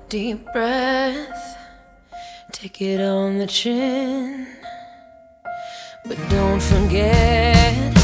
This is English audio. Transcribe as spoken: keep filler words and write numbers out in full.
deep breath, take it on the chin, but don't forget